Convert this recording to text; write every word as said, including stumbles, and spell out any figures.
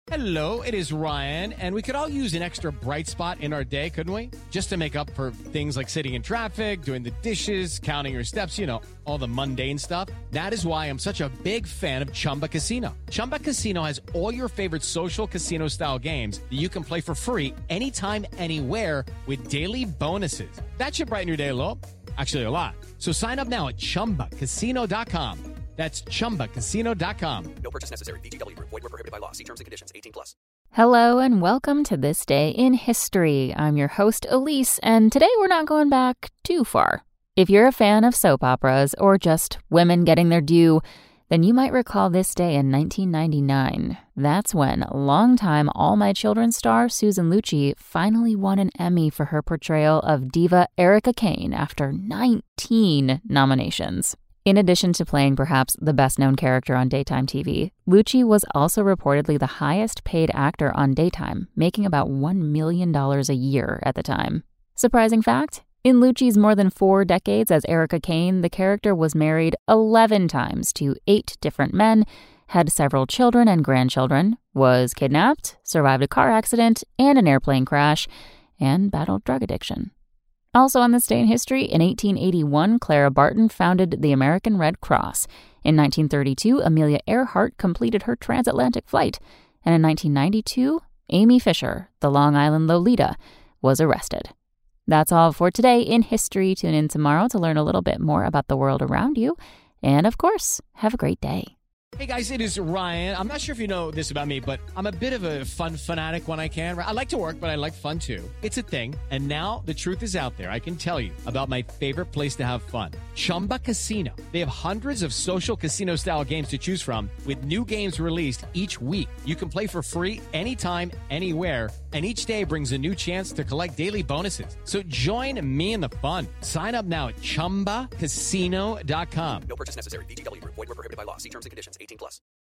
Hello, it is Ryan, and we could all use an extra bright spot in our day, couldn't we? Just to make up for things like sitting in traffic, doing the dishes, counting your steps, you know, all the mundane stuff. That is why I'm such a big fan of Chumba Casino. Chumba Casino has all your favorite social casino-style games that you can play for free anytime, anywhere with daily bonuses. That should brighten your day a little. Actually, a lot. So sign up now at chumba casino dot com. That's chumba casino dot com. No purchase necessary. V G W. Void where prohibited by law. See terms and conditions. eighteen plus. Hello and welcome to This Day in History. I'm your host, Elise, and today we're not going back too far. If you're a fan of soap operas or just women getting their due, then you might recall this day in nineteen ninety-nine. That's when longtime All My Children star Susan Lucci finally won an Emmy for her portrayal of diva Erica Kane after nineteen nominations. In addition to playing perhaps the best-known character on daytime T V, Lucci was also reportedly the highest-paid actor on daytime, making about one million dollars a year at the time. Surprising fact? In Lucci's more than four decades as Erica Kane, the character was married eleven times to eight different men, had several children and grandchildren, was kidnapped, survived a car accident and an airplane crash, and battled drug addiction. Also on this day in history, in eighteen eighty-one, Clara Barton founded the American Red Cross. In nineteen thirty-two, Amelia Earhart completed her transatlantic flight. And in nineteen ninety-two, Amy Fisher, the Long Island Lolita, was arrested. That's all for today in history. Tune in tomorrow to learn a little bit more about the world around you. And of course, have a great day. Hey guys, it is Ryan. I'm not sure if you know this about me, but I'm a bit of a fun fanatic when I can. I like to work, but I like fun too. It's a thing. And now the truth is out there. I can tell you about my favorite place to have fun. Chumba Casino. They have hundreds of social casino style games to choose from with new games released each week. You can play for free anytime, anywhere. And each day brings a new chance to collect daily bonuses. So join me in the fun. Sign up now at chumba casino dot com. No purchase necessary. V G W. Void where prohibited by law. See terms and conditions. eighteen plus.